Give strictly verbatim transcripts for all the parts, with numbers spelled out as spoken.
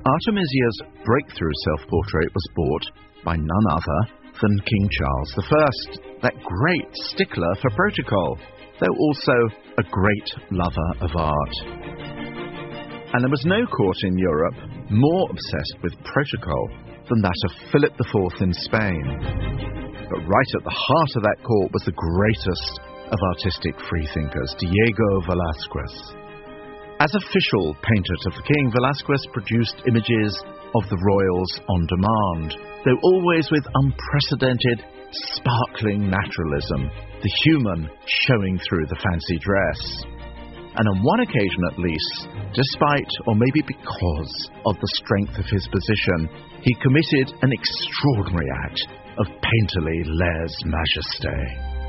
Artemisia's breakthrough self-portrait was bought by none other than King Charles the First, that great stickler for protocol, though also a great lover of art. And there was no court in Europe more obsessed with protocol than that of Philip the Fourth in Spain. But right at the heart of that court was the greatest of artistic freethinkers, Diego Velázquez. As official painter to the king, Velázquez produced images of the royals on demand, though always with unprecedented, sparkling naturalism, the human showing through the fancy dress. And on one occasion at least, despite or maybe because of the strength of his position, he committed an extraordinary act of painterly lèse-majesté.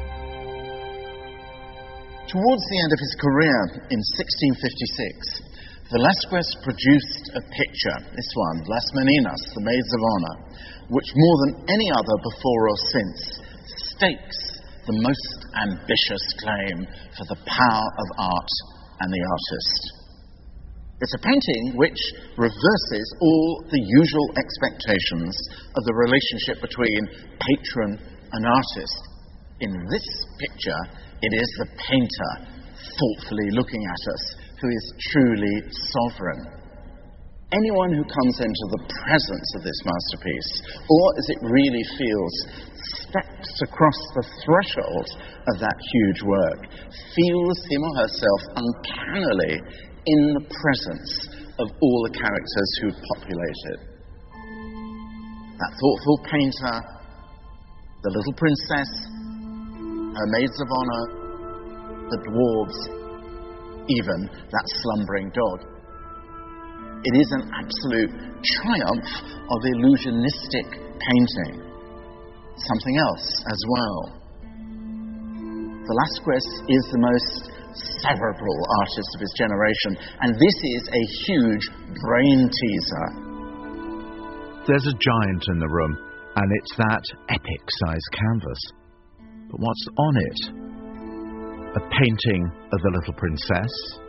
Towards the end of his career in sixteen fifty-six, Velázquez produced a picture, this one, Las Meninas, the Maids of Honor, which more than any other before or since stakes the most ambitious claim for the power of art and the artist. It's a painting which reverses all the usual expectations of the relationship between patron and artist. In this picture, it is the painter thoughtfully looking at us who is truly sovereign. Anyone who comes into the presence of this masterpiece, or as it really feels, steps across the threshold of that huge work, feels him or herself uncannily in the presence of all the characters who populate it. That thoughtful painter, the little princess, her maids of honor, the dwarves, even that slumbering dog. It is an absolute triumph of illusionistic painting. Something else as well. Velázquez is the most cerebral artist of his generation, and this is a huge brain teaser. There's a giant in the room, and it's that epic-sized canvas. But what's on it? A painting of the little princess,